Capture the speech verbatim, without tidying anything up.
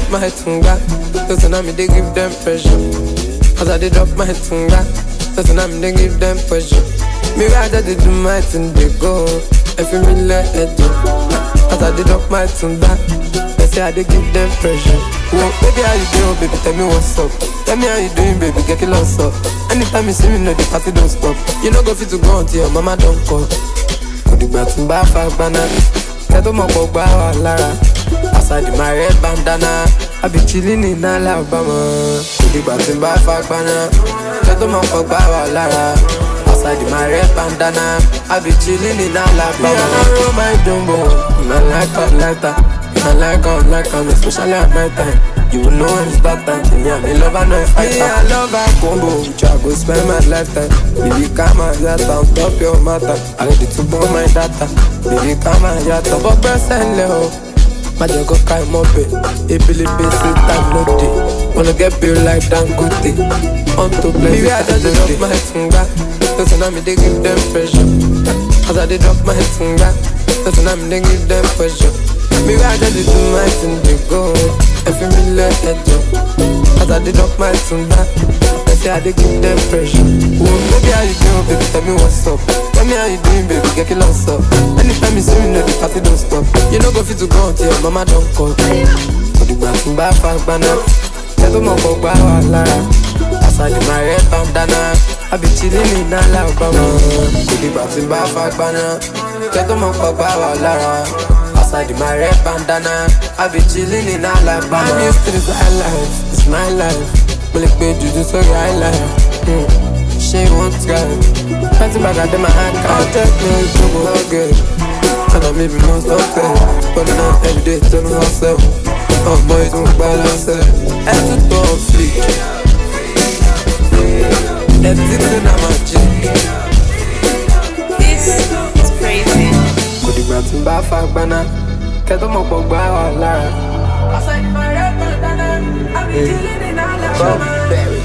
my tunga. Listen, I me they give them pressure. As I they drop my tunga. Listen, I me they give them pressure. Me rather they do my thing, they go. If you me let it do. As I they drop my tunga. They say I they give them pressure. Whoa, baby, how you doing, baby? Tell me what's up. Tell me how you doing, baby? Get your lost up. Anytime you see me, know the party don't stop. You know go fit to go until your mama don't call. Could you back to buy five banana? Get to my pop by Lara. Aside my red bandana, I be chilling in Alabama. Could you back to buy five banana? Get to my pop by Lara. Aside my red bandana, I be chilling in Alabama. Me and I roll my jumbo, I like her like that. I like her, like her, especially at night time. You will know when it's that time. Yeah, me love her, no fight. Yeah, I love her combo. I go spend my lifetime. Baby, come and yata, top your matter. I ready to burn my data. Baby, come and yata, but best and leo. My jago kai mobe. Epili basic time no day. Wanna get built like Dangote. On to play. Baby, I just drop my tunga. Listen, I me they give them pressure. As I they drop my tunga. Listen, I me they give them pressure. Me rather they do my thing, they go. If you me let it go. As I did up my tuna, they say I did give them pressure. Whoa, baby, how you doing, baby? Tell me what's up. Tell me how you doing, baby? Get your lost up. Anytime you see me, know the party don't stop. You know go fit to go until your mama don't call. For the back to buy five banana. Get to my pop by Lara. Aside my red bandana, I be chilling in Alabama. For the back to buy five banana. Get to my pop by Lara. Aside my red bandana, I be chilling in Alabama. I'm used to this high life, it's my life. But like baby, you do so high life. Mm. She won't try. Fancy back at my hand, I'll take me to go good. And I maybe most of it. But now every day, tell me myself. Oh boys, don't balance it. And to top fleek. Everything I'm a chick. This is crazy. Nothing but fuck banana. Get on my pop by Lara. Outside my red bandana, I be chilling in Alabama.